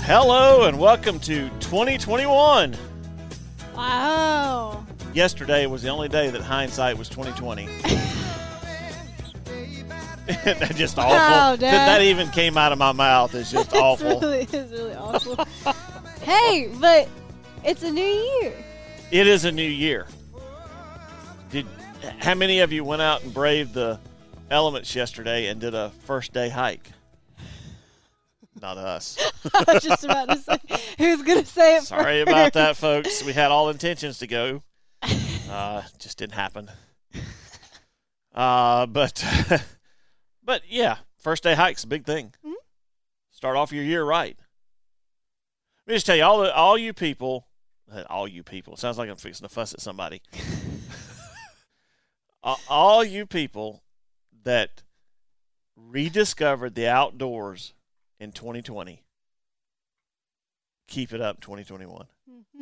Hello and welcome to 2021. Wow. Yesterday was the only day that hindsight was 2020. That's just awful. Wow, Dad. That even came out of my mouth. It's just awful. It's really awful. Hey, but it's a new year. It is a new year. How many of you went out and braved the elements yesterday and did a first day hike? Not us. I was just about to say, who's going to say it Sorry first? about that, folks. We had all intentions to go. Just didn't happen. But yeah, first day hike's a big thing. Mm-hmm. Start off your year right. Let me just tell you, all you people, it sounds like I'm fixing to fuss at somebody. All you people that rediscovered the outdoors in 2020, keep it up in 2021. Mm-hmm.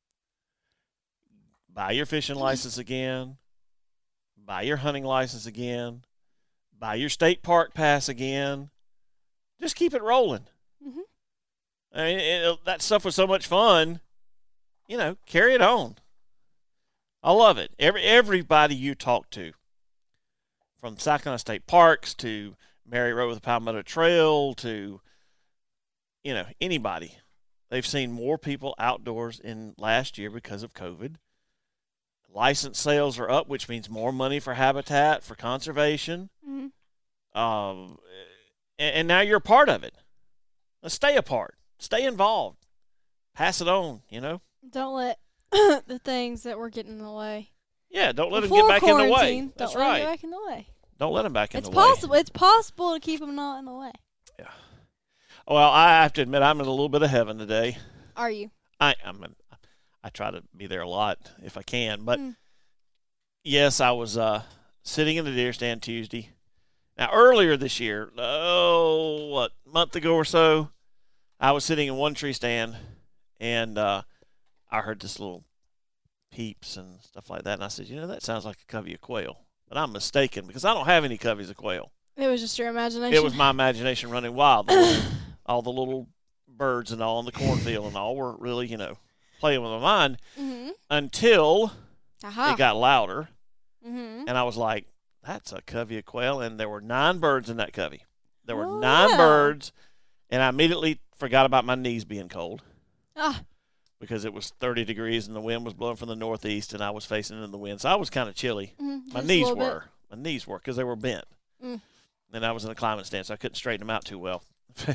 Buy your fishing license again. Buy your hunting license again. Buy your state park pass again. Just keep it rolling. Mm-hmm. I mean, that stuff was so much fun. Carry it on. I love it. Everybody you talk to, from South Carolina State Parks to Mary Road with the Palmetto Trail to, anybody. They've seen more people outdoors in last year because of COVID. License sales are up, which means more money for habitat, for conservation. Mm-hmm. And now you're a part of it. Let's stay a part. Stay involved. Pass it on, Don't let the things that were getting in the way. Yeah, don't let them get back in the way. That's Don't let them right. get back in the way. Don't let them back in It's the way. possible. It's possible to keep them not in the way. Yeah. Well, I have to admit, I'm in a little bit of heaven today. Are you? I try to be there a lot if I can. But, yes, I was sitting in the deer stand Tuesday. Now, earlier this year, a month ago or so, I was sitting in one tree stand, and I heard this little peeps and stuff like that. And I said, that sounds like a covey of quail. But I'm mistaken because I don't have any coveys of quail. It was just your imagination. It was my imagination running wild. All the little birds and all in the cornfield and all were really, playing with my mind until it got louder. Mm-hmm. And I was like, that's a covey of quail. And there were 9 birds in that covey. There were 9 birds. And I immediately forgot about my knees being cold. Because it was 30 degrees and the wind was blowing from the northeast and I was facing into the wind. So I was kind of chilly. Mm-hmm. My knees were because they were bent. And I was in a climbing stance, so I couldn't straighten them out too well.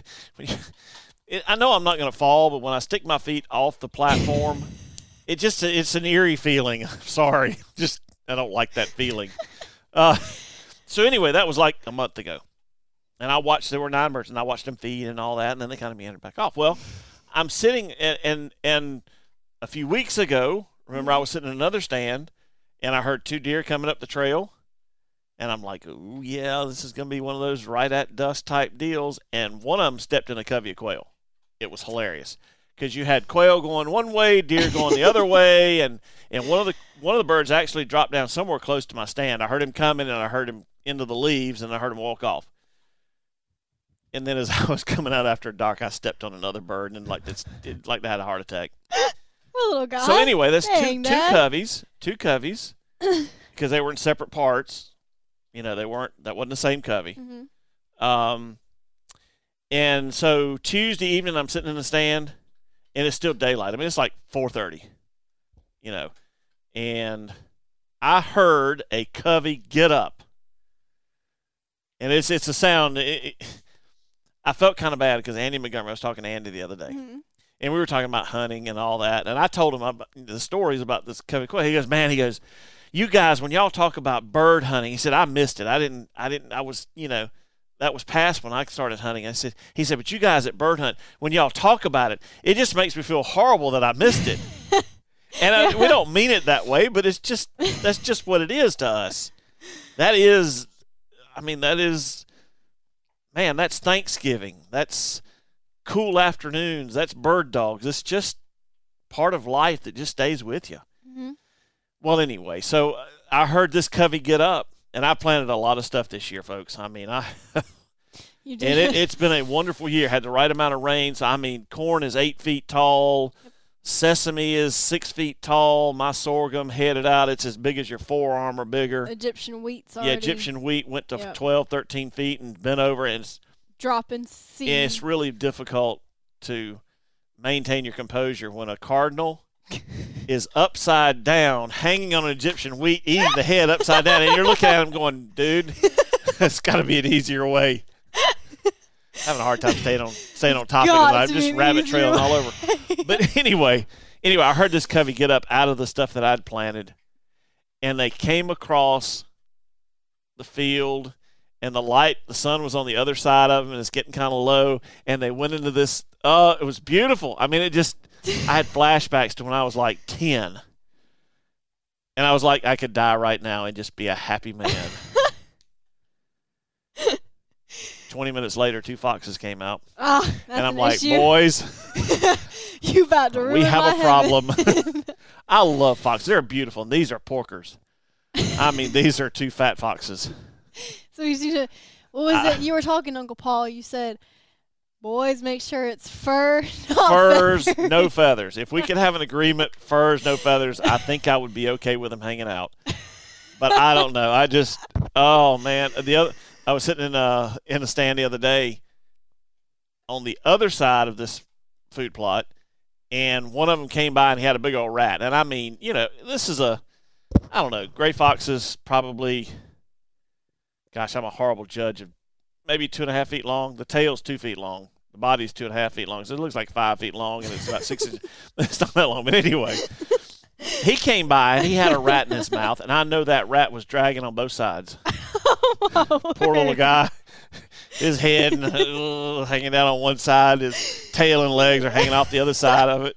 I know I'm not going to fall, but when I stick my feet off the platform, it's an eerie feeling. I'm sorry. I don't like that feeling. So anyway, that was like a month ago. And there were 9 birds, and I watched them feed and all that, and then they kind of meandered back off. Well, I'm sitting, and a few weeks ago, remember I was sitting in another stand, and I heard 2 deer coming up the trail, and I'm like, oh, yeah, this is going to be one of those right at dusk type deals, and one of them stepped in a covey of quail. It was hilarious because you had quail going one way, deer going the other way, and one of the birds actually dropped down somewhere close to my stand. I heard him coming, and I heard him into the leaves, and I heard him walk off. And then as I was coming out after dark, I stepped on another bird and like they had a heart attack. Poor little guy. So anyway, that's Dang, two coveys, because they were in separate parts. That wasn't the same covey. Mm-hmm. And so Tuesday evening, I'm sitting in the stand, and it's still daylight. I mean, it's like 4:30, and I heard a covey get up, and it's a sound. I felt kind of bad because Andy Montgomery, I was talking to Andy the other day, and we were talking about hunting and all that, and I told him about the stories about this covey quail. He goes, you guys, when y'all talk about bird hunting, he said, I missed it. I was, that was past when I started hunting. He said, but you guys at bird hunt, when y'all talk about it, it just makes me feel horrible that I missed it. And we don't mean it that way, but that's just what it is to us. Man, that's Thanksgiving. That's cool afternoons. That's bird dogs. It's just part of life that just stays with you. Mm-hmm. Well, anyway, so I heard this covey get up, and I planted a lot of stuff this year, folks. I mean, You And did. it's been a wonderful year. Had the right amount of rain. So, I mean, corn is 8 feet tall. Sesame is 6 feet tall. My sorghum headed out. It's as big as your forearm or bigger. Egyptian wheat's already. Yeah, Egyptian wheat went to Yep. 12, 13 feet and bent over. And dropping seed. it's really difficult to maintain your composure when a cardinal is upside down, hanging on an Egyptian wheat, eating the head upside down. And you're looking at him going, dude, it's got to be an easier way. Having a hard time staying on topic Got tonight. I'm to just be an rabbit easier trailing all way. over. But anyway, I heard this covey get up out of the stuff that I'd planted, and they came across the field, and the sun was on the other side of them, and it's getting kind of low, and they went into this. It was beautiful. I mean, I had flashbacks to when I was like 10, and I was like, I could die right now and just be a happy man. 20 minutes later, 2 foxes came out. That's And I'm an like, issue. boys, You about to ruin we have my a problem. heaven. I love foxes. They're beautiful. And these are porkers. I mean, these are 2 fat foxes. So you see, what was it? You were talking, Uncle Paul. You said, boys, make sure it's fur, not Furs, feathers. no feathers. If we could have an agreement, furs, no feathers, I think I would be okay with them hanging out. But I don't know. Oh, man. I was sitting in a stand the other day on the other side of this food plot, and one of them came by and he had a big old rat. And I mean, this is I don't know, gray foxes probably, gosh, I'm a horrible judge of maybe 2.5 feet long. The tail's 2 feet long. The body's 2.5 feet long. So it looks like 5 feet long, and it's about 6 inches. It's not that long. But anyway, he came by and he had a rat in his mouth, and I know that rat was dragging on both sides. Poor little guy. His head hanging down on one side, his tail and legs are hanging off the other side of it.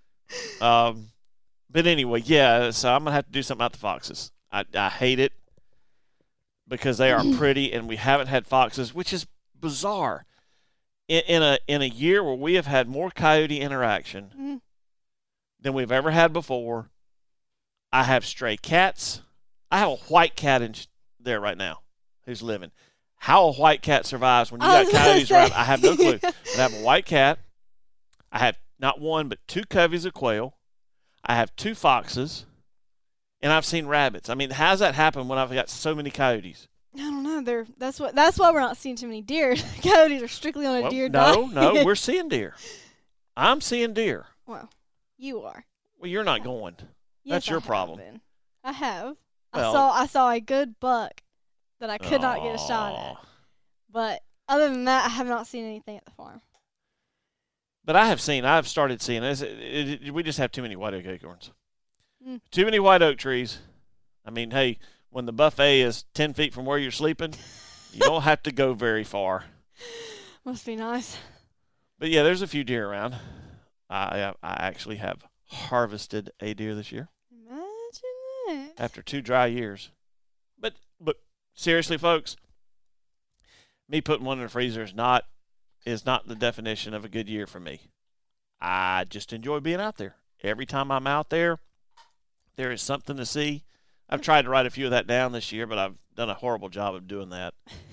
But anyway, yeah, so I'm going to have to do something about the foxes. I hate it because they are pretty, and we haven't had foxes, which is bizarre. In a year where we have had more coyote interaction than we've ever had before, I have stray cats. I have a white cat in there right now who's living. How a white cat survives when you got coyotes around, I have no clue. But I have a white cat. I have not one but 2 coveys of quail. I have 2 foxes, and I've seen rabbits. I mean, how does that happen when I've got so many coyotes? I don't know. That's why we're not seeing too many deer. Coyotes are strictly on a deer diet. No, we're seeing deer. I'm seeing deer. Well, you are. Well, you're not going. Yes, That's your I have problem. been. I have. Well, I saw a good buck that I could not get a shot at. But other than that, I have not seen anything at the farm. But I've started seeing we just have too many white oak acorns. Too many white oak trees. I mean, hey, when the buffet is 10 feet from where you're sleeping, you don't have to go very far. Must be nice. But yeah, there's a few deer around. I actually have harvested a deer this year. Imagine that. After 2 dry years. But seriously, folks, me putting one in the freezer is not the definition of a good year for me. I just enjoy being out there. Every time I'm out there, there is something to see. I've tried to write a few of that down this year, but I've done a horrible job of doing that.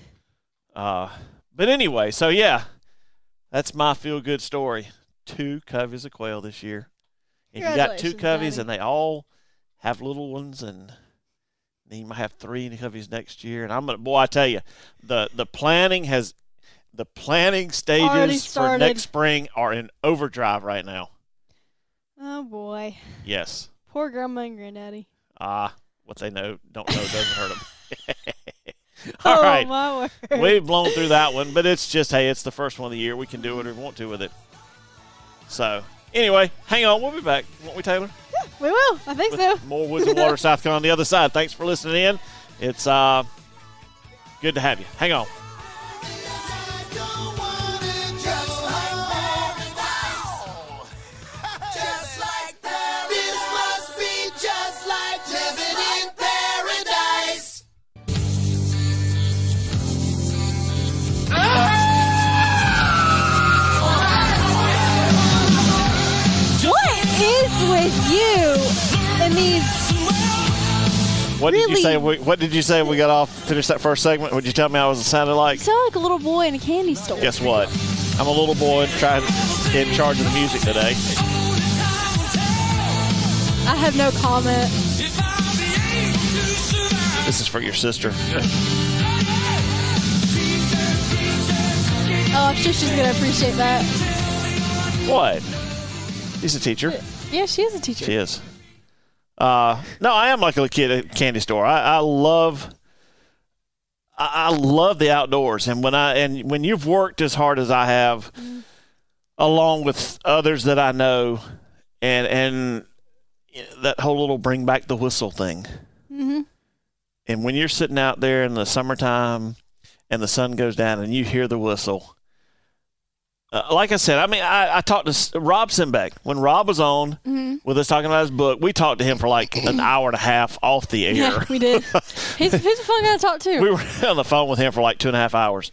But anyway, so yeah, that's my feel-good story. 2 coveys of quail this year. And you got 2 coveys, Daddy. and they all have little ones, and then you might have 3 coveys next year. And I tell you, the planning stages for next spring are in overdrive right now. Oh boy. Yes. Poor grandma and granddaddy. What they don't know doesn't hurt them. All right. My word. We've blown through that one, but it's just, hey, it's the first one of the year. We can do whatever we want to with it. So, anyway, hang on. We'll be back. Won't we, Taylor? Yeah, we will. I think so. More Woods and Water South Carolina on the other side. Thanks for listening in. It's good to have you. Hang on. With you and these What did you say? What did you say? We got off. Finished that first segment. Would you tell me I was sounded like? You sound like a little boy in a candy store. Guess what? I'm a little boy trying in charge of the music today. I have no comment. This is for your sister. Oh, I'm sure she's gonna appreciate that. What? She's a teacher. Yeah, she is a teacher. She is. No, I am like a kid at a candy store. I love the outdoors, and when you've worked as hard as I have, along with others that I know, and that whole little bring back the whistle thing. Mm-hmm. And when you're sitting out there in the summertime and the sun goes down and you hear the whistle, like I said, I mean, I talked to Rob Simbeck. When Rob was on with us talking about his book, we talked to him for like an hour and a half off the air. Yeah, we did. He's a fun guy to talk to. We were on the phone with him for like 2.5 hours.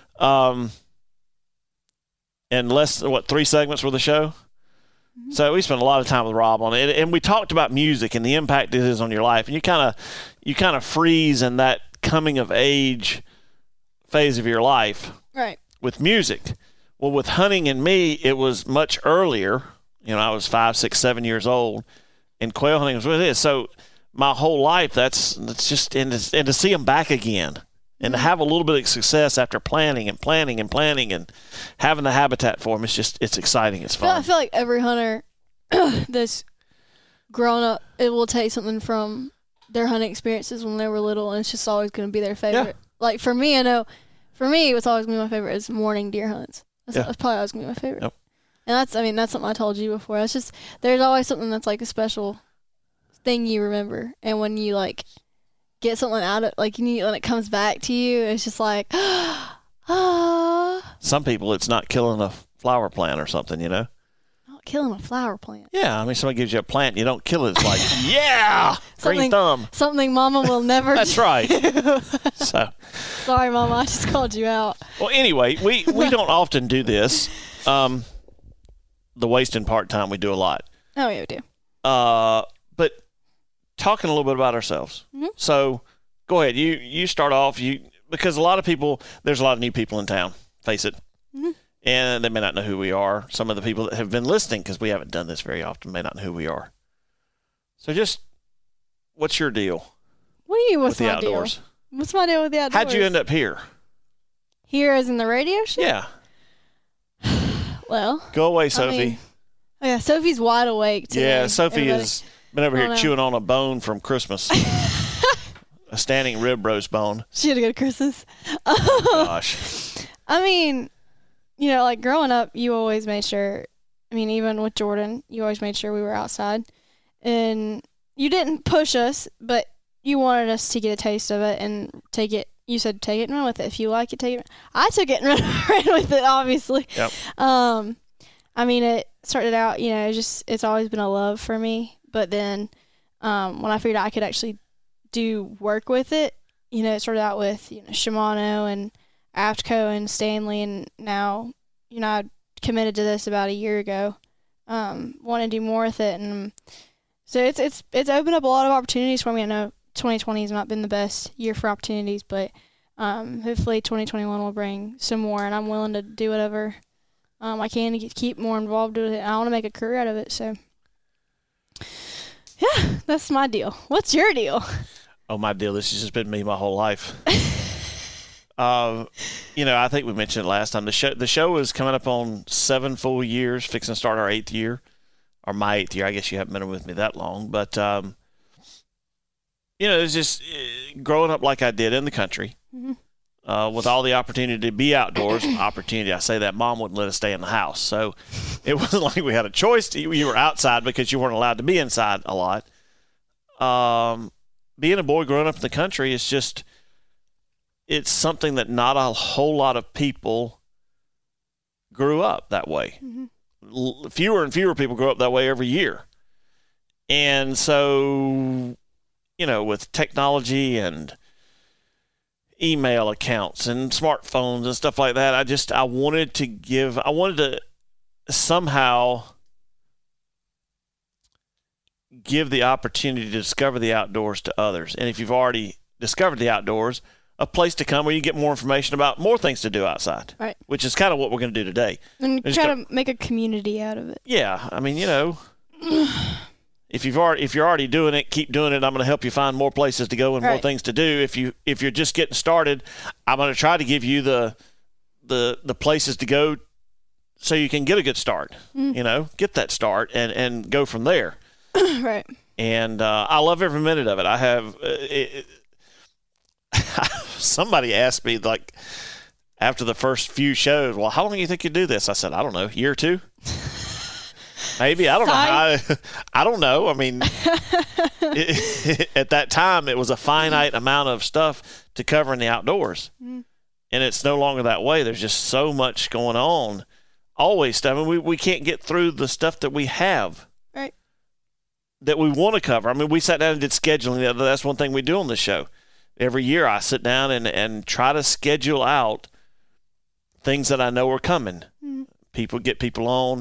And 3 segments for the show? So we spent a lot of time with Rob on it, and we talked about music and the impact it is on your life. And you kind of freeze in that coming of age phase of your life, right? With music. Well, with hunting and me, it was much earlier. I was 5, 6, 7 years old, and quail hunting was what it is. So my whole life, that's just and to see them back again. And to have a little bit of success after planning and having the habitat for them, it's exciting. It's fun. I feel like every hunter that's grown up, it will take something from their hunting experiences when they were little, and it's just always going to be their favorite. Yeah. Like for me, I know, for me, what's always going to be my favorite is morning deer hunts. That's probably always going to be my favorite. Yep. And that's something I told you before. It's just, there's always something that's like a special thing you remember. And when you like get something out of, like, when it comes back to you, it's just like, Some people, it's not killing a flower plant or something, Not killing a flower plant. Yeah, I mean, somebody gives you a plant, and you don't kill it. It's like, yeah, green thumb. Something Mama will never That's do. right. So, sorry, Mama, I just called you out. Well, anyway, we don't often do this. The wasting part time, we do a lot. Oh, yeah, we do. But talking a little bit about ourselves. Mm-hmm. So go ahead. You start off. Because a lot of people, there's a lot of new people in town, face it. Mm-hmm. And they may not know who we are. Some of the people that have been listening, because we haven't done this very often, may not know who we are. So just, what's your deal? What do you mean, what's with my the outdoors? Deal? What's my deal with the outdoors? How'd you end up here? Here as in the radio show? Yeah. Well. Go away, Sophie. Sophie's wide awake today. Yeah, Sophie has been over here chewing on a bone from Christmas. A standing rib roast bone. She had a good Christmas. Gosh. I mean, like growing up, you always made sure, even with Jordan, you always made sure we were outside. And you didn't push us, but you wanted us to get a taste of it and take it. You said take it and run with it. If you like it, take it. I took it and ran with it, obviously. Yep. It started out, it's always been a love for me. But then when I figured out I could actually do work with it, it started out with, Shimano and AFTCO and Stanley, and now, I committed to this about a year ago. Want to do more with it, and so it's opened up a lot of opportunities for me. I know 2020 has not been the best year for opportunities, but hopefully 2021 will bring some more, and I'm willing to do whatever I can to keep more involved with it. I want to make a career out of it, so yeah, that's my deal. What's your deal? Oh, my deal. This has just been me my whole life. I think we mentioned it last time. The show is coming up on 7 full years, fixing to start our 8th year, or my 8th year. I guess you haven't been with me that long, but it's just growing up like I did in the country, with all the opportunity to be outdoors. Opportunity, I say that Mom wouldn't let us stay in the house, so it wasn't like we had a choice. You were outside because you weren't allowed to be inside a lot. Being a boy growing up in the country is just. It's something that not a whole lot of people grew up that way. Mm-hmm. Fewer and fewer people grow up that way every year. And so, with technology and email accounts and smartphones and stuff like that, I wanted to somehow give the opportunity to discover the outdoors to others. And if you've already discovered the outdoors, a place to come where you get more information about more things to do outside, right? Which is kind of what we're going to do today. And try to make a community out of it. Yeah, I mean, if you're already doing it, keep doing it. I'm going to help you find more places to go and more things to do. If you're just getting started, I'm going to try to give you the places to go so you can get a good start. Get that start and go from there. Right. And I love every minute of it. I have somebody asked me, like, after the first few shows, well, how long do you think you do this? I said, I don't know, year or two? Maybe. I don't know. I don't know. I mean, at that time, it was a finite amount of stuff to cover in the outdoors. And it's no longer that way. There's just so much going on. Always stuff. I mean, we can't get through the stuff that we have. Right. That we want to cover. I mean, we sat down and did scheduling. That's one thing we do on this show. Every year I sit down and try to schedule out things that I know are coming. Get people on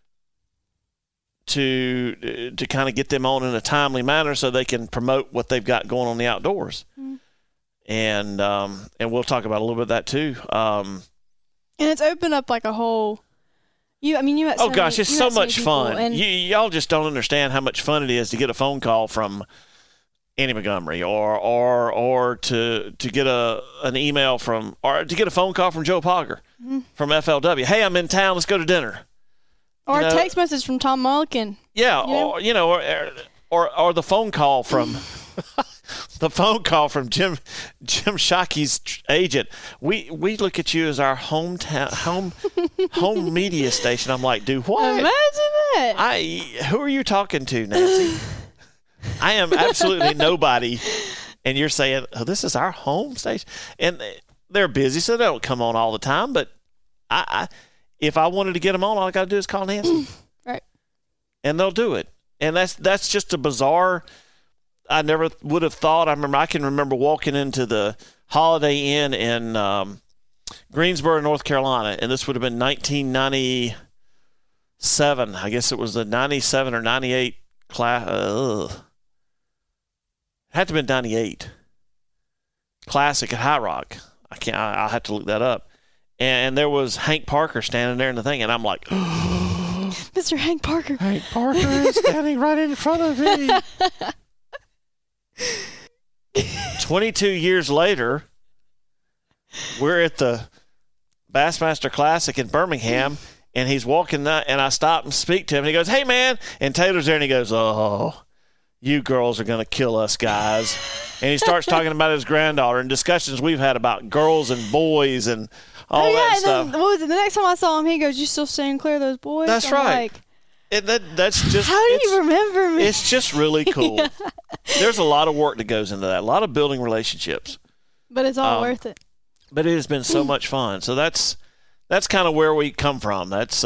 to kind of get them on in a timely manner so they can promote what they've got going on in the outdoors. And we'll talk about a little bit of that too. And it's opened up like a whole. You met. Oh gosh, it's so much fun. And y'all just don't understand how much fun it is to get a phone call from Annie Montgomery, or to get an email from, or to get a phone call from Joe Pogger from FLW. Hey, I'm in town. Let's go to dinner. Or a text message from Tom Mulliken. Yeah, or the phone call from Jim Shockey's agent. We look at you as our home media station. I'm like, dude, what? Imagine that. Who are you talking to, Nancy? I am absolutely nobody, and you're saying, oh, this is our home station? And they're busy, so they don't come on all the time. But if I wanted to get them on, all I got to do is call Nancy. Right. And they'll do it. And that's just a bizarre, I never would have thought. I can remember walking into the Holiday Inn in Greensboro, North Carolina, and this would have been 1997. I guess it was the 97 or 98 class. Had to have been 98. Classic at High Rock. I'll have to look that up. And there was Hank Parker standing there in the thing, and I'm like, Mr. Hank Parker. Hank Parker is standing right in front of me. 22 years later, we're at the Bassmaster Classic in Birmingham, and he's walking that, and I stop and speak to him, and he goes, hey, man. And Taylor's there, and he goes, oh, you girls are going to kill us guys. And he starts talking about his granddaughter and discussions we've had about girls and boys and all that stuff. Then, what was it? The next time I saw him, he goes, you still staying clear of those boys? That's I'm right. Like, that's just. How do you remember me? It's just really cool. Yeah. There's a lot of work that goes into that, a lot of building relationships. But it's all worth it. But it has been so much fun. So that's kind of where we come from. That's,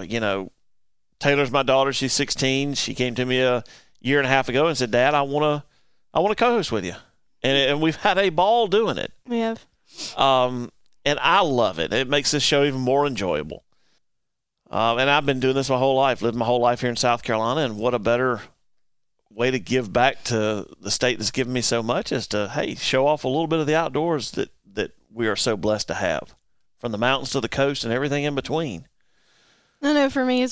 Taylor's my daughter. She's 16. She came to me a year and a half ago and said, Dad, I want to co-host with you. And we've had a ball doing it. We have. And I love it. It makes this show even more enjoyable. And I've been doing this my whole life, lived my whole life here in South Carolina, and what a better way to give back to the state that's given me so much is to, hey, show off a little bit of the outdoors that we are so blessed to have, from the mountains to the coast and everything in between. I know for me it's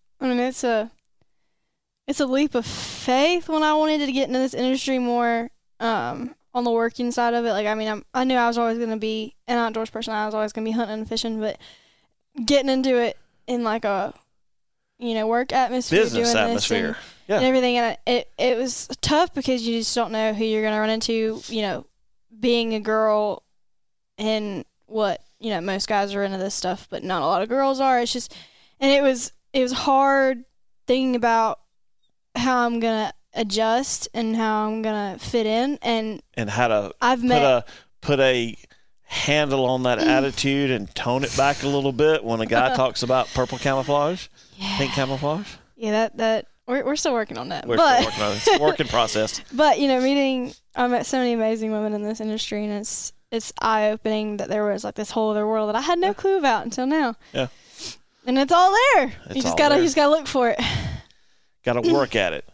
a leap of faith when I wanted to get into this industry more on the working side of it. Like, I mean, I knew I was always going to be an outdoors person. I was always going to be hunting and fishing, but getting into it in like a, work atmosphere, business doing atmosphere, and everything. And it was tough because you just don't know who you're going to run into, being a girl and what, most guys are into this stuff, but not a lot of girls are. It's just, and it was hard thinking about how I'm going to adjust and how I'm going to fit in and how to put a handle on that attitude and tone it back a little bit when a guy talks about purple camouflage, pink camouflage. Yeah, that we're still working on that. We're still working on it. It's a work in process. But, I met so many amazing women in this industry, and it's eye-opening that there was like this whole other world that I had no clue about until now. Yeah. And it's all there. You just gotta look for it. Got to work at it. Yep.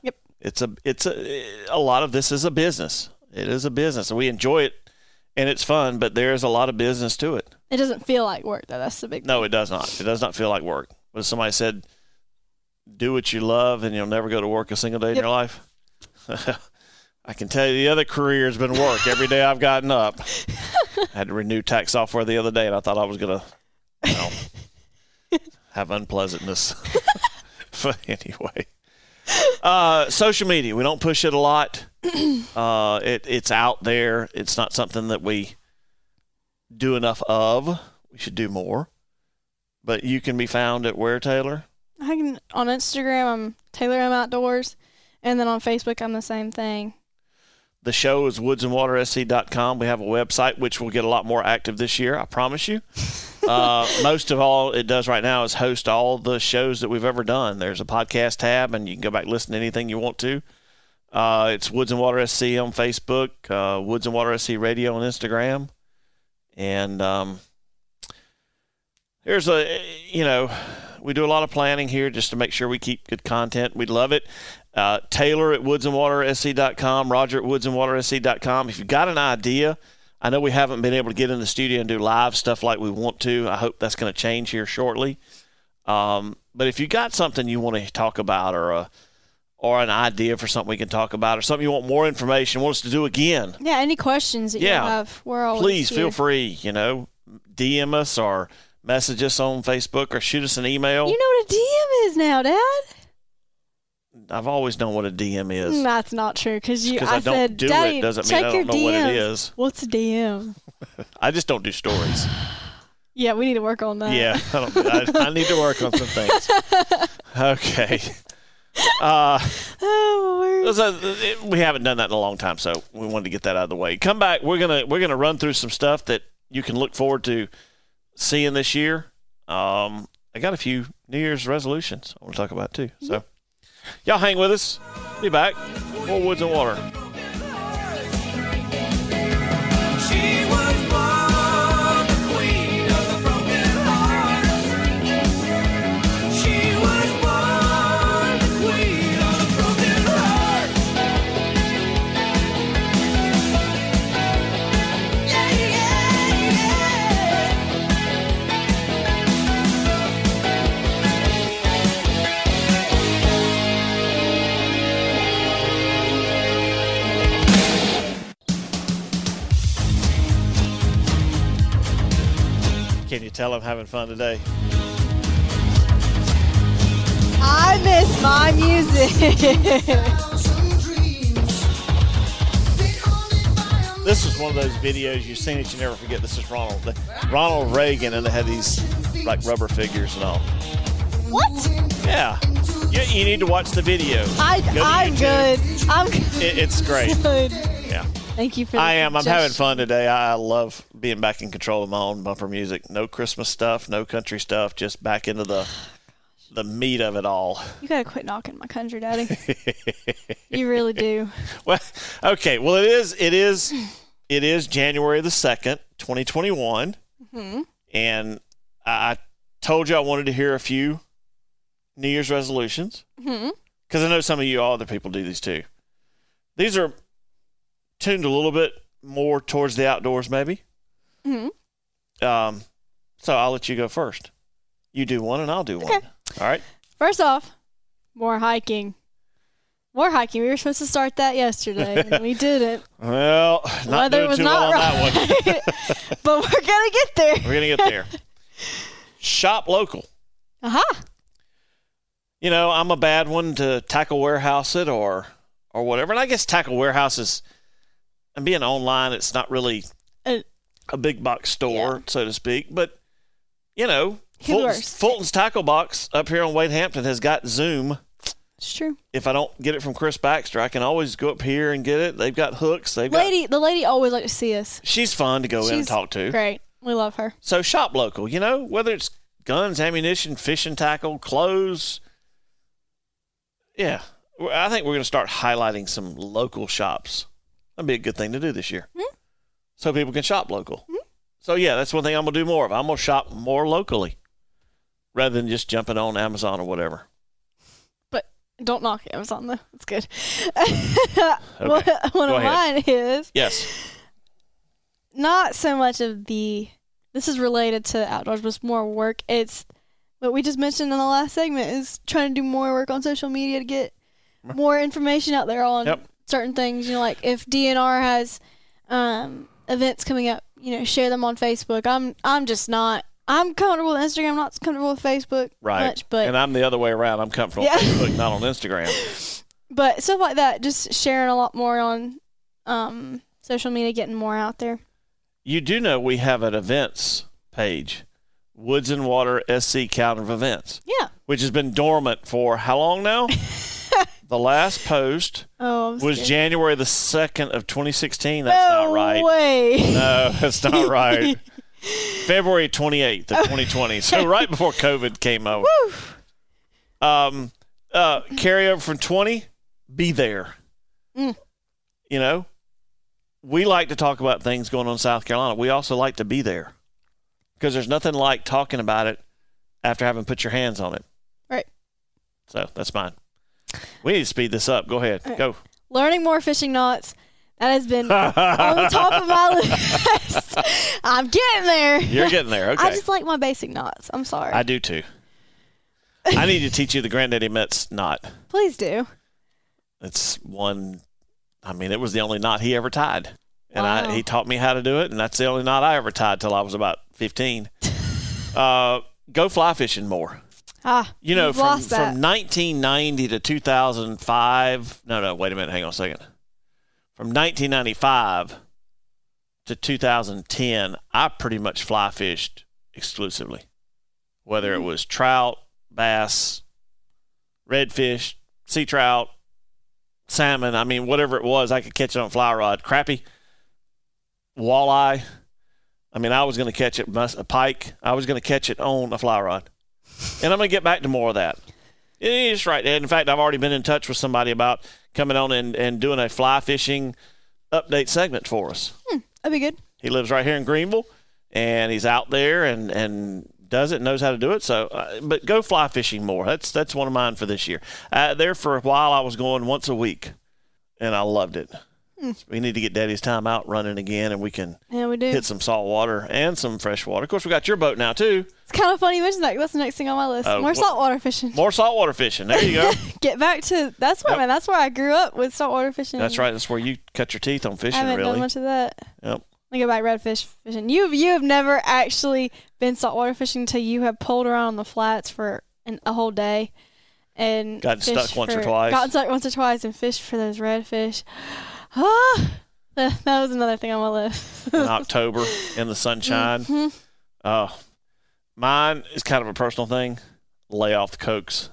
a lot of this is a business. It is a business. We enjoy it and it's fun, but there is a lot of business to it. It doesn't feel like work, though. That's the big thing. No, it does not. It does not feel like work. But somebody said, do what you love and you'll never go to work a single day in your life. I can tell you the other career has been work every day I've gotten up. I had to renew tax software the other day, and I thought I was going to have unpleasantness. But anyway. Social media, we don't push it a lot. It's out there. It's not something that we do enough of. We should do more. But you can be found at where, Taylor? On Instagram, I'm Taylor M Outdoors, and then on Facebook, I'm the same thing. The show is woodsandwatersc.com. We have a website, which will get a lot more active this year, I promise you. Most of all it does right now is host all the shows that we've ever done. There's a podcast tab, and you can go back and listen to anything you want to. It's Woods and Water SC on Facebook, Woods and Water SC Radio on Instagram. And we do a lot of planning here just to make sure we keep good content. We'd love it. Taylor at woodsandwatersc.com, Roger at woodsandwatersc.com. If you've got an idea, I know we haven't been able to get in the studio and do live stuff like we want to. I hope that's going to change here shortly. But if you got something you want to talk about or an idea for something we can talk about or something you want more information, want us to do again. Yeah, any questions that you have, we're always Please here. feel free, DM us or message us on Facebook or shoot us an email. You know what a DM is now, Dad? I've always known what a DM is. That's not true because I don't said, do Daddy, it doesn't check mean I your don't know DMs. what it is. What's a DM? I just don't do stories. Yeah, we need to work on that. Yeah, I need to work on some things. Okay. We haven't done that in a long time, so we wanted to get that out of the way. Come back. We're gonna run through some stuff that you can look forward to seeing this year. I got a few New Year's resolutions I want to talk about too. So y'all hang with us. Be back. More Woods and Water. She was born the queen of the broken heart. She was born the queen of the broken heart. Yeah, yeah, Can you tell I'm having fun today? I miss my music. This was one of those videos you've seen it, you never forget. This is Ronald Reagan, and they had these like rubber figures and all. What? Yeah. You need to watch the video. I'm good. I'm good. It's great. Good. Yeah. Thank you for I am. I'm having fun today. I love being back in control of my own bumper music. No Christmas stuff, no country stuff, just back into the meat of it all. You got to quit knocking my country, Daddy. You really do. Well, okay. Well, it is January the 2nd, 2021. Mm-hmm. And I told you I wanted to hear a few New Year's resolutions. Mm-hmm. Because I know some of you other people do these too. These are tuned a little bit more towards the outdoors, maybe. Mm-hmm. So I'll let you go first. You do one and I'll do one. Okay. All right. First off, more hiking. More hiking. We were supposed to start that yesterday, and we didn't. Well, not Weather doing was too not well on that one. But we're going to get there. We're going to get there. Shop local. Aha. You know, I'm a bad one to tackle warehouse it or whatever. And I guess tackle warehouses and being online, it's not really a big box store, so to speak. But, you know, Fulton's Tackle Box up here on Wade Hampton has got Zoom. It's true. If I don't get it from Chris Baxter, I can always go up here and get it. They've got hooks. The lady always likes to see us. She's fun to go in and talk to. Great. We love her. So shop local, you know, whether it's guns, ammunition, fishing tackle, clothes. Yeah. I think we're going to start highlighting some local shops. That'd be a good thing to do this year. Mm-hmm. So people can shop local. Mm-hmm. So, yeah, that's one thing I'm going to do more of. I'm going to shop more locally rather than just jumping on Amazon or whatever. But Don't knock Amazon though. It's good. Okay. One Go of ahead. mine is Yes. not so much of the. This is related to outdoors, but it's more work. It's what we just mentioned in the last segment is trying to do more work on social media to get more information out there on Yep. certain things. You know, like if DNR has events coming up, you know, share them on Facebook. I'm just not. I'm comfortable with Instagram. I'm not comfortable with Facebook Right. much, but And I'm the other way around. I'm comfortable Yeah. on Facebook, not on Instagram. but stuff like that. Just sharing a lot more on social media, getting more out there. You do know we have an events page, Woods and Water SC calendar of events, Yeah. which has been dormant for how long now? The last post Oh, I'm was scared. January the 2nd of 2016. That's not right. Way. No, that's not right. February 28th of 2020. So right before COVID came over. Carryover from 20, be there. Mm. You know, we like to talk about things going on in South Carolina. We also like to be there because there's nothing like talking about it after having put your hands on it. Right. So that's mine. We need to speed this up. Go ahead. right. Go. Learning more fishing knots. That has been on the top of my list. I'm getting there. You're getting there. Okay. I just like my basic knots. I'm sorry. I do too. I need to teach you the Granddaddy Metz knot. Please do. It's one. I mean, it was the only knot he ever tied, and Wow. he taught me how to do it, and that's the only knot I ever tied till I was about 15. Go fly fishing more. You know, you've from lost that. 1990 to 2005. No, wait a minute. Hang on a second. From 1995 to 2010, I pretty much fly fished exclusively, whether it was trout, bass, redfish, sea trout, salmon. I mean, whatever it was, I could catch it on fly rod. Crappie, walleye. I mean, I was going to catch it, a pike. I was going to catch it on a fly rod. And I'm going to get back to more of that. It's right. And in fact, I've already been in touch with somebody about coming on and doing a fly fishing update segment for us. That'd be good. He lives right here in Greenville, and he's out there and does it, knows how to do it. So, but go fly fishing more. That's one of mine for this year. There for a while, I was going once a week, and I loved it. We need to get Daddy's time out running again, and we can Yeah, we do. hit some salt water and some fresh water. Of course, we got your boat now too. It's kind of funny you mentioned that. That's the next thing on my list. Oh, More what- saltwater fishing. More saltwater fishing. There you go. Get back to that's where Yep. man. That's where I grew up with saltwater fishing. That's right. That's where you cut your teeth on I fishing, haven't really. done much of that. Yep. I go back redfish fishing. You have never actually been saltwater fishing until you have pulled around on the flats for a whole day and Gotten stuck fished once or for- twice. Gotten stuck once or twice and fished for those redfish. Ah, that was another thing on my list. In October in the sunshine. Mhm. Mine is kind of a personal thing. Lay off the Cokes.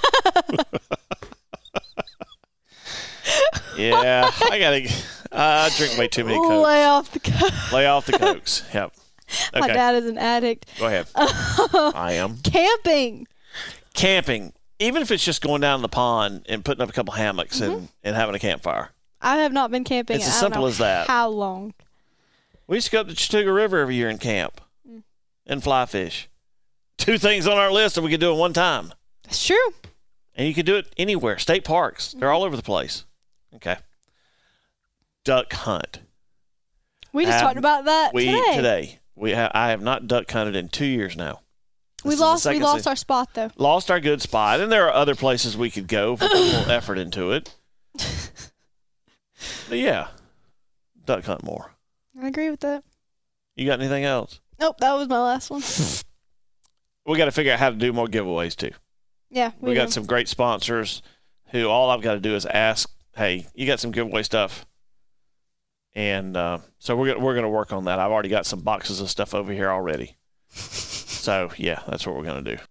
Yeah, I drink way too many Cokes. Lay off the coast. Lay off the Cokes. Yep. My Okay, dad is an addict. go ahead. I am. Camping. Camping, even if it's just going down the pond and putting up a couple hammocks and having a campfire. I have not been camping. It's in as I don't simple know as that. How long? We used to go up the Chattooga River every year and camp and fly fish. 2 things on our list that we could do at one time. It's true. And you can do it anywhere. State parks, they're all over the place. Okay. Duck hunt. We just Have talked about that Today. I have not duck hunted in 2 years now. We This is the lost second season. our spot though. Lost our good spot, and there are other places we could go if we put a little effort into it. But yeah, duck hunt more. I agree with that. You got anything else? Nope, that was my last one. We got to figure out how to do more giveaways too. Yeah, We got do. some great sponsors who all I've got to do is ask, hey, you got some giveaway stuff? And so we're gonna work on that. I've already got some boxes of stuff over here already. So yeah, that's what we're gonna do.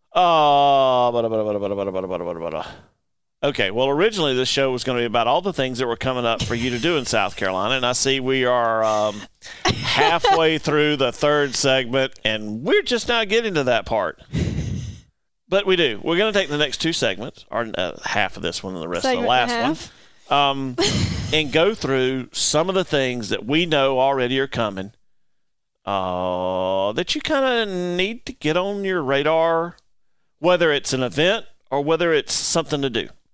Okay, well, originally this show was going to be about all the things that were coming up for you to do in South Carolina, and I see we are halfway through the 3rd segment, and we're just not getting to that part. But we do. We're going to take the next 2 segments, or half of this one and the rest Segment of the and last a one, and go through some of the things that we know already are coming that you kind of need to get on your radar, whether it's an event or whether it's something to do.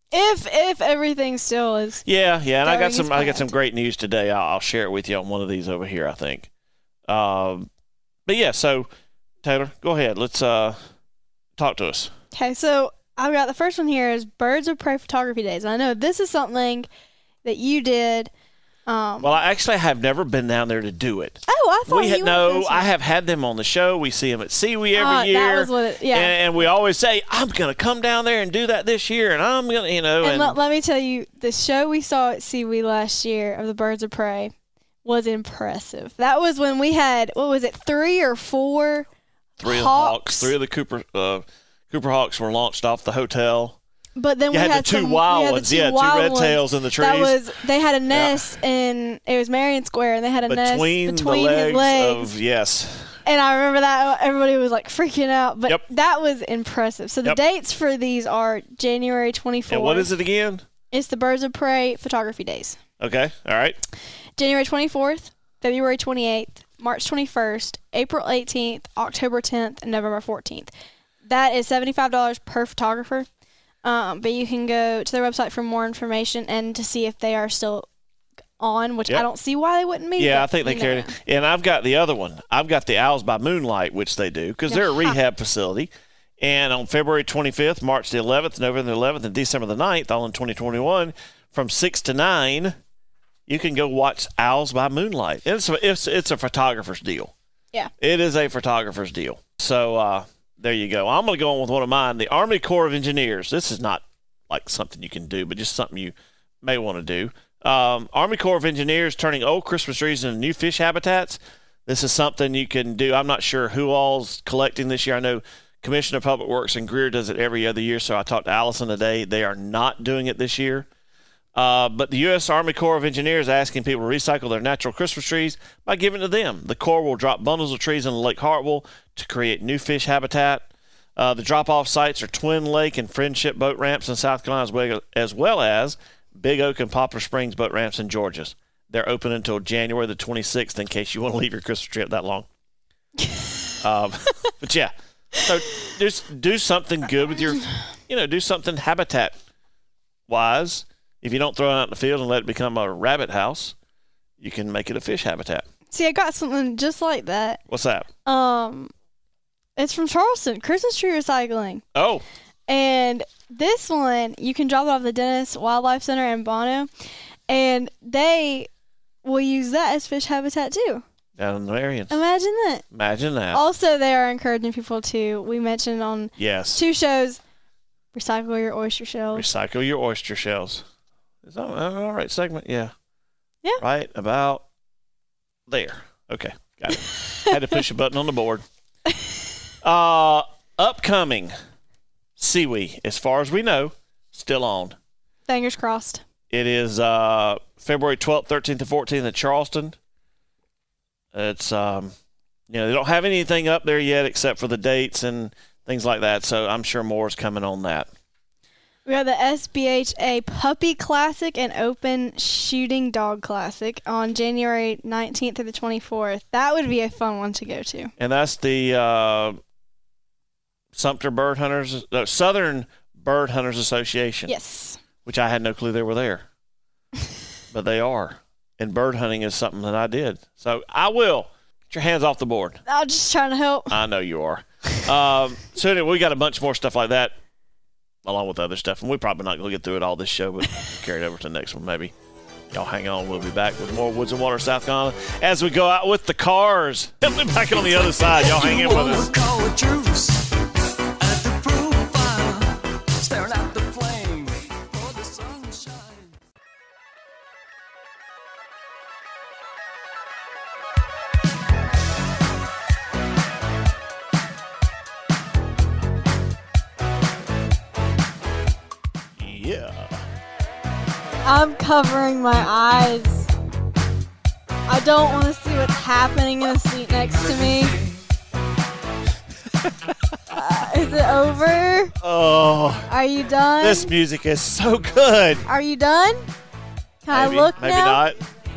If everything still is. Yeah, and I got Going as some planned. great news today. I'll share it with you on one of these over here, I think. But yeah, so Taylor, go ahead. Let's talk to us. Okay, so I've got the first one here is Birds of Prey Photography Days. I know this is something that you did. Well, I actually have never been down there to do it. Oh, I thought you went for this I one. have had them on the show. We see them at Seawee every year. That was what it, yeah. And we always say, I'm going to come down there and do that this year, and I'm going to, And let me tell you, the show we saw at Seawee last year of the Birds of Prey was impressive. That was when we had, 3 or 4 three of the Hawks. 3 of the Cooper Hawks were launched off the hotel. But then You we had the two some, wild we had the ones, two yeah, two wild red ones. tails in the trees. That was, they had a nest in, it was Marion Square, and they had a nest between between the his legs. of, yes. And I remember that everybody was like freaking out, but Yep. that was impressive. So the Yep. dates for these are January 24th. And what is it again? It's the Birds of Prey Photography Days. Okay, all right. January 24th, February 28th, March 21st, April 18th, October 10th, and November 14th. That is $75 per photographer. But you can go to their website for more information and to see if they are still on, which Yep. I don't see why they wouldn't be. Yeah, but I think they you carried never it. And I've got the other one. I've got the Owls by Moonlight, which they do, because they're a Uh-huh. rehab facility. And on February 25th, March the 11th, November the 11th, and December the 9th, all in 2021, from 6 to 9, you can go watch Owls by Moonlight. It's a photographer's deal. Yeah. It is a photographer's deal. So there you go. I'm going to go on with one of mine, the Army Corps of Engineers. This is not like something you can do, but just something you may want to do. Army Corps of Engineers turning old Christmas trees into new fish habitats. This is something you can do. I'm not sure who all's collecting this year. I know Commissioner of Public Works and Greer does it every other year, so I talked to Allison today. They are not doing it this year. But the U.S. Army Corps of Engineers is asking people to recycle their natural Christmas trees by giving it to them. The Corps will drop bundles of trees into Lake Hartwell to create new fish habitat. The drop-off sites are Twin Lake and Friendship boat ramps in South Carolina, as well as Big Oak and Poplar Springs boat ramps in Georgia. They're open until January the 26th in case you want to leave your Christmas tree up that long. But yeah, so just do something good with your, do something habitat-wise. If you don't throw it out in the field and let it become a rabbit house, you can make it a fish habitat. See, I got something just like that. What's that? It's from Charleston, Christmas tree recycling. Oh, And this one, you can drop it off the Dennis Wildlife Center in Bono, and they will use that as fish habitat too. down in the Marions. Imagine that. Imagine that. Also, they are encouraging people to, we mentioned on Yes. 2 shows, recycle your oyster shells. Recycle your oyster shells. Is that all right segment? Yeah. Yeah. Right about there. Okay. Got it. Had to push a button on the board. Upcoming Seawee, as far as we know, still on. Fingers crossed. It is February 12th, 13th, and 14th in Charleston. It's they don't have anything up there yet except for the dates and things like that. So I'm sure more is coming on that. We have the SBHA Puppy Classic and Open Shooting Dog Classic on January 19th through the 24th. That would be a fun one to go to. And that's the Southern Bird Hunters Association. Yes. Which I had no clue they were there. But they are. And bird hunting is something that I did. So I will. Get your hands off the board. I'm just trying to help. I know you are. So anyway, we got a bunch more stuff like that along with other stuff. And we're probably not going to get through it all this show, but carry it over to the next one maybe. Y'all hang on. We'll be back with more Woods and Water, South Carolina as we go out with the cars. We'll be back on the other side. Y'all hang in with us. Call a truce at the profile, staring at the flame for the sunshine. Yeah. I'm covering my eyes. I don't want to see what's happening in the seat next to me. Is it over? Oh, Are you done? this music is so good. Are you done? Can Maybe, I look maybe now? not.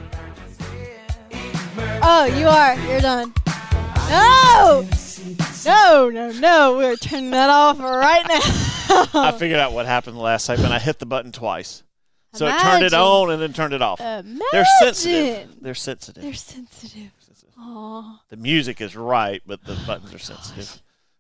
Oh, you are. You're done. No! No, no, no. We're turning that off right now. I figured out what happened the last segment. I hit the button twice. So it turned it Imagine. on and then turned it off. Imagine. They're sensitive. They're sensitive. They're sensitive. Aw. The music is right, but the buttons are sensitive.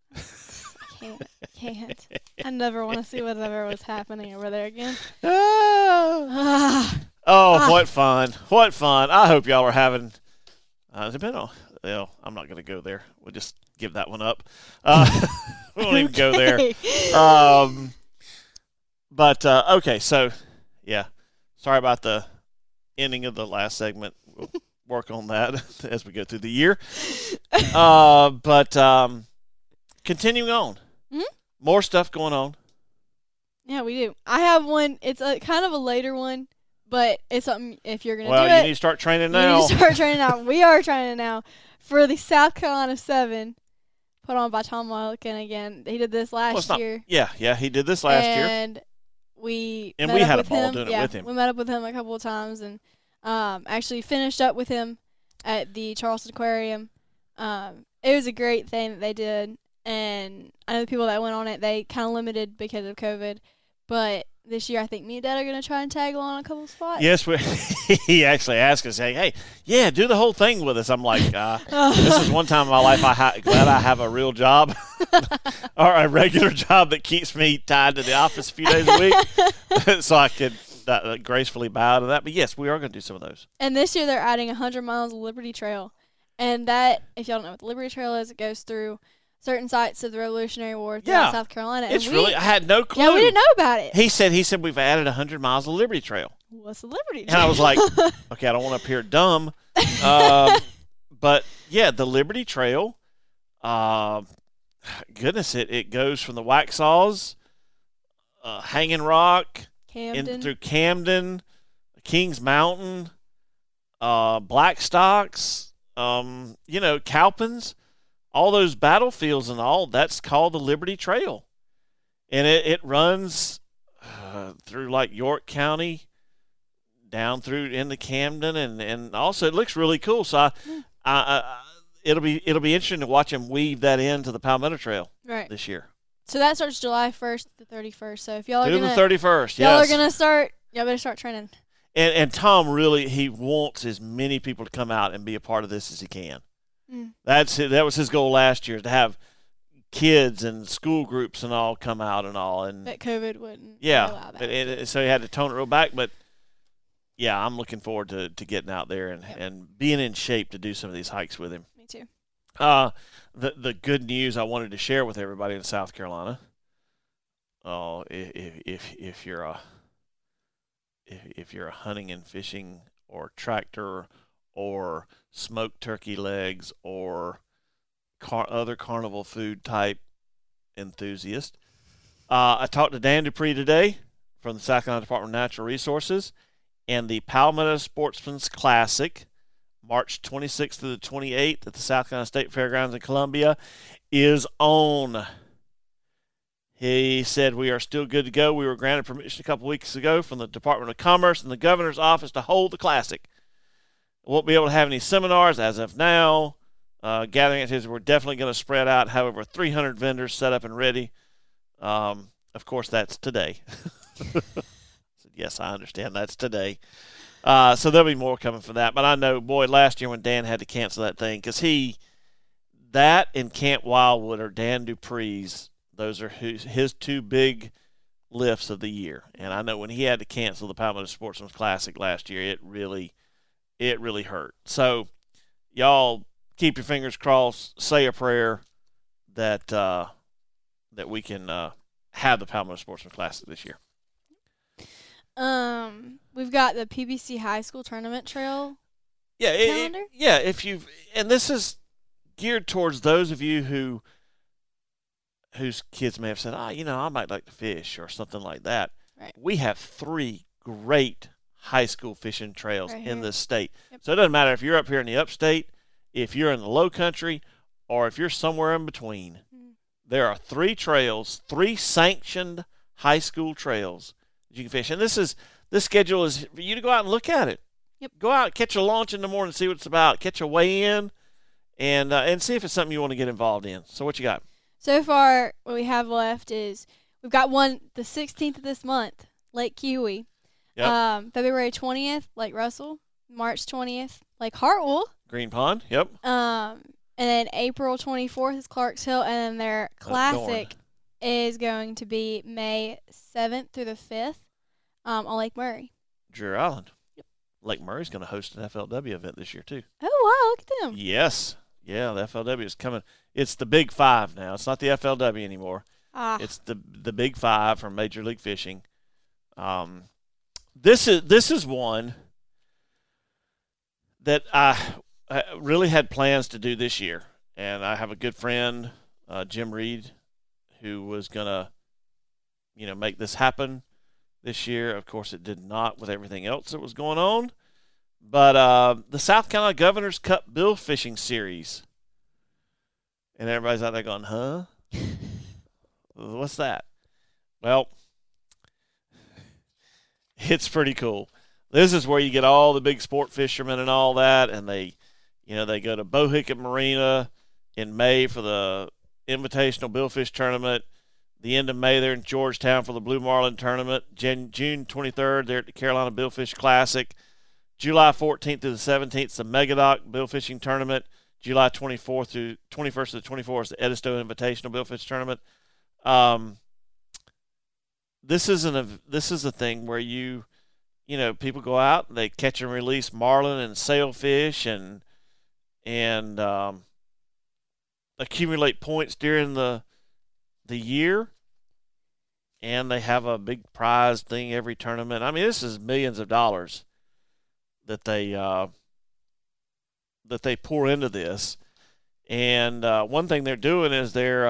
Can't. I never want to see whatever was happening over there again. Ah. Ah. What fun. What fun. I hope y'all are having well, I'm not going to go there. We'll just give that one up. We won't even go there. Okay. But okay, so yeah, sorry about the ending of the last segment. We'll work on that as we go through the year. But continuing on, more stuff going on. Yeah, we do. I have one. It's a kind of a later one, but it's something if you're gonna do Well, it. you need to start training You now. need to start training now. We are training now for the South Carolina 7, put on by Tom Wilkin again. He did this last year. Yeah, he did this last year. And we And met we up had a with ball him. doing it Yeah, with him. we met up with him a couple of times and actually finished up with him at the Charleston Aquarium. It was a great thing that they did, and I know the people that went on it, they kind of limited because of COVID, but this year I think me and Dad are going to try and tag along a couple spots. Yes, he actually asked us, hey, yeah, do the whole thing with us. I'm like, this is one time in my life glad I have a real job or a regular job that keeps me tied to the office a few days a week so I could gracefully bow to that. But, yes, we are going to do some of those. And this year they're adding 100 miles of Liberty Trail. And that, if y'all don't know what the Liberty Trail is, it goes through certain sites of the Revolutionary War throughout South Carolina. It's and I had no clue. Yeah, we didn't know about it. He said we've added 100 miles of Liberty Trail. What's the Liberty Trail? And I was like, okay, I don't want to appear dumb. But, yeah, the Liberty Trail, goodness, it goes from the Waxhaws, Hanging Rock, Camden. through Camden, Kings Mountain, Blackstocks, Cowpens, all those battlefields and all, that's called the Liberty Trail. And it runs through like York County, down through into Camden, and also it looks really cool. So it'll be interesting to watch him weave that into the Palmetto Trail this year. So that starts July 1st to the 31st. So if y'all are Through gonna the 31st, y'all yes. are gonna start, y'all better start training. And Tom really, he wants as many people to come out and be a part of this as he can. That was his goal last year, to have kids and school groups and all come out and all. And But COVID wouldn't allow that. So he had to tone it real back. But, yeah, I'm looking forward to getting out there and being in shape to do some of these hikes with him. Me too. The good news I wanted to share with everybody in South Carolina, if you're a hunting and fishing or tractor or smoked turkey legs or other carnival food type enthusiast, I talked to Dan Dupree today from the South Carolina Department of Natural Resources, and the Palmetto Sportsman's Classic, March 26th to the 28th at the South Carolina State Fairgrounds in Columbia, is on. He said we are still good to go. We were granted permission a couple weeks ago from the Department of Commerce and the Governor's Office to hold the Classic. Won't be able to have any seminars as of now. Gathering activities, we're definitely going to spread out, have over 300 vendors set up and ready. Of course, that's today. Yes, I understand that's today. So there'll be more coming for that. But I know, boy, last year when Dan had to cancel that thing, because that and Camp Wildwood are Dan Dupree's, those are his two big lifts of the year. And I know when he had to cancel the Palmetto Sportsman's Classic last year, it really hurt. So y'all keep your fingers crossed, say a prayer that we can have the Palmetto Sportsman's Classic this year. We've got the PBC High School Tournament Trail. Calendar? And this is geared towards those of you whose kids may have said, I might like to fish or something like that. Right. We have 3 great high school fishing trails Right in here. this state. Yep. So it doesn't matter if you're up here in the upstate, if you're in the low country, or if you're somewhere in between. There are 3 trails, 3 sanctioned high school trails that you can fish. And this schedule is for you to go out and look at it. Yep. Go out, catch a launch in the morning, see what it's about, catch a weigh-in, and see if it's something you want to get involved in. So what you got? So far, what we have left is we've got one the 16th of this month, Lake Kiwi. Yep. February 20th, Lake Russell. March 20th, Lake Hartwell. Green Pond. Yep. And then April 24th is Clarks Hill, and then their classic is going to be May 7th through the 5th on Lake Murray. Drury Island. Yep. Lake Murray's going to host an FLW event this year too. Oh wow, look at them. Yes. Yeah, the FLW is coming. It's the Big Five now. It's not the FLW anymore. It's the Big Five from Major League Fishing. This is one that I really had plans to do this year, and I have a good friend, Jim Reed, who was gonna, make this happen this year. Of course, it did not with everything else that was going on. But the South Carolina Governor's Cup Bill Fishing Series, and everybody's out there going, "Huh? What's that?" Well, it's pretty cool. This is where you get all the big sport fishermen and all that, and they go to Bohicket Marina in May for the Invitational Billfish Tournament. The end of May, they're in Georgetown for the Blue Marlin Tournament. June 23rd, they're at the Carolina Billfish Classic. July 14th through the 17th, the Megadoc Billfishing Tournament. July 24th through 21st to the 24th, the Edisto Invitational Billfish Tournament. This is a thing where people go out and they catch and release marlin and sailfish and accumulate points during the year, and they have a big prize thing every tournament. I mean, this is millions of dollars that they pour into this. And one thing they're doing is they're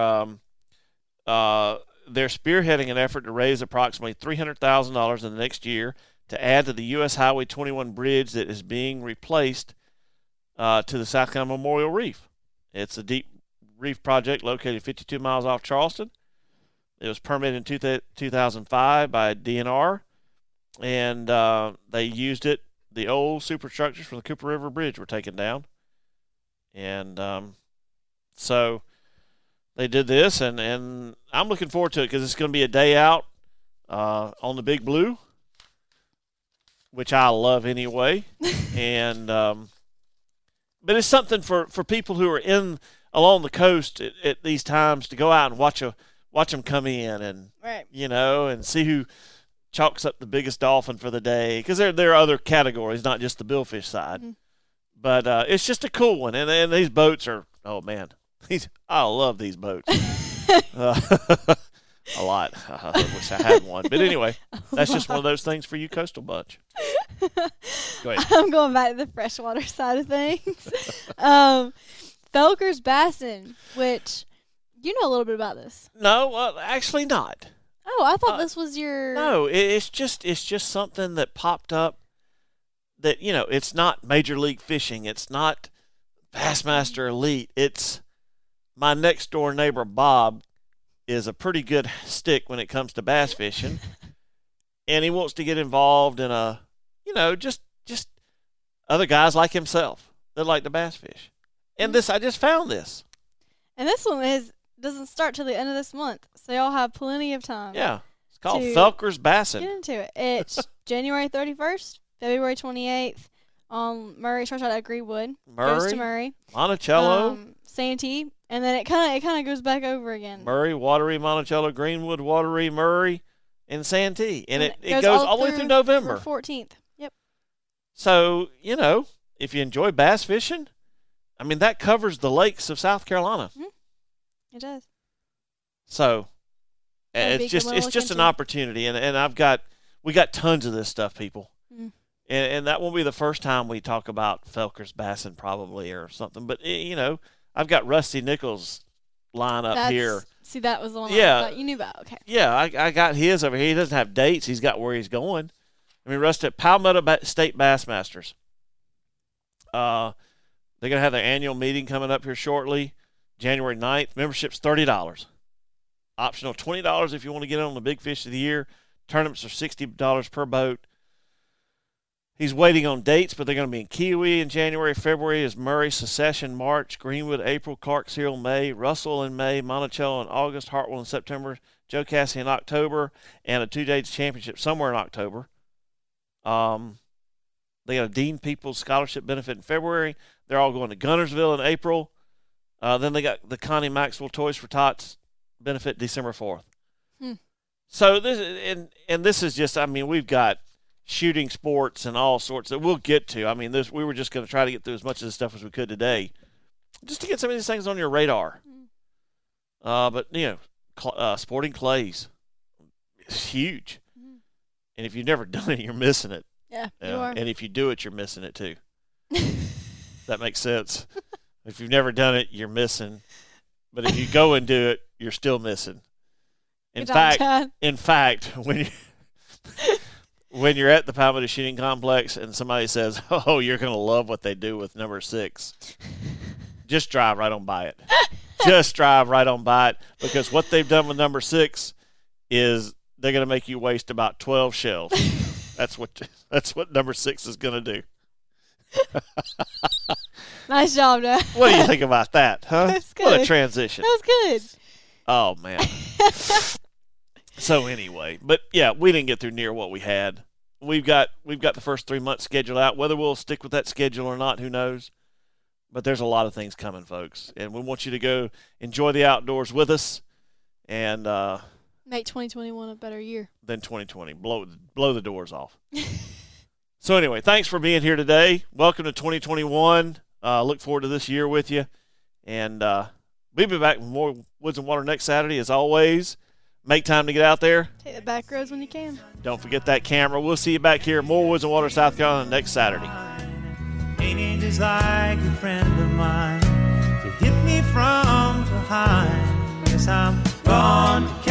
spearheading an effort to raise approximately $300,000 in the next year to add to the U.S. Highway 21 bridge that is being replaced to the South Carolina Memorial Reef. It's a deep reef project located 52 miles off Charleston. It was permitted in 2005 by DNR, and they used it. The old superstructures from the Cooper River Bridge were taken down. And so they did this, and I'm looking forward to it because it's going to be a day out on the Big Blue, which I love anyway. And but it's something for people who are along the coast at these times to go out and watch them come in and Right. and see who chalks up the biggest dolphin for the day, because there are other categories, not just the billfish side. Mm-hmm. But it's just a cool one, and these boats are, oh man, I love these boats a lot. I wish I had one, but anyway, that's just one of those things for you coastal bunch. Go ahead. I'm going back to the freshwater side of things. Felker's Bassin, which you know a little bit about this. No, actually not. Oh, I thought this was your. No, it's just something that popped up. That it's not Major League Fishing. It's not Bassmaster Elite. It's my next door neighbor Bob is a pretty good stick when it comes to bass fishing, and he wants to get involved in just other guys like himself that like to bass fish. And I just found this. And this one doesn't start till the end of this month, so y'all have plenty of time. Yeah, it's called to Felker's Bassin. Get into it. It's January 31st, February 28th on Murray. Starts out at Greenwood. Goes to Murray. Monticello. Santee, and then it kind of goes back over again. Murray, Watery, Monticello, Greenwood, Watery, Murray, and Santee. And it goes all the way through November. 14th. Yep. So, if you enjoy bass fishing, I mean, that covers the lakes of South Carolina. Mm-hmm. It does. So, it's just an opportunity, and we got tons of this stuff, people. Mm. And that won't be the first time we talk about Felker's Bassin probably or something. But, I've got Rusty Nichols line up here. See, that was the one I thought you knew about. Okay. Yeah, I got his over here. He doesn't have dates. He's got where he's going. I mean, Rusty at Palmetto State Bassmasters. They're going to have their annual meeting coming up here shortly, January 9th. Membership's $30. Optional $20 if you want to get on the big fish of the year. Tournaments are $60 per boat. He's waiting on dates, but they're going to be in Kiwi in January. February is Murray, Secession, March, Greenwood, April, Clarks Hill, May, Russell in May, Monticello in August, Hartwell in September, Joe Cassie in October, and a 2-day championship somewhere in October. They got a Dean Peoples Scholarship benefit in February. They're all going to Gunnersville in April. Then they got the Connie Maxwell Toys for Tots benefit December 4th. So this is just, I mean, we've got shooting sports and all sorts that we'll get to. I mean, we were just going to try to get through as much of this stuff as we could today, just to get some of these things on your radar. But sporting clays, it's huge, and if you've never done it, you're missing it. Yeah, you are. And if you do it, you're missing it too. That makes sense. If you've never done it, you're missing. But if you go and do it, you're still missing. In fact, when you're at the Palmetto Shooting Complex and somebody says, "Oh, you're going to love what they do with number 6," just drive right on by it. Just drive right on by it, because what they've done with number 6 is they're going to make you waste about 12 shells. That's what number 6 is going to do. Nice job, Dad. What do you think about that, huh? That's good. What a transition. That was good. Oh, man. So anyway, but yeah, we didn't get through near what we had. We've got the first 3 months scheduled out. Whether we'll stick with that schedule or not, who knows? But there's a lot of things coming, folks, and we want you to go enjoy the outdoors with us and make 2021 a better year than 2020. Blow the doors off. So anyway, thanks for being here today. Welcome to 2021. Look forward to this year with you, and we'll be back with more Woods and Water next Saturday as always. Make time to get out there. Take the back roads when you can. Don't forget that camera. We'll see you back here at more Woods and Water, South Carolina next Saturday. Ain't it just like a friend of mine to hit me from behind? Guess I'm gone.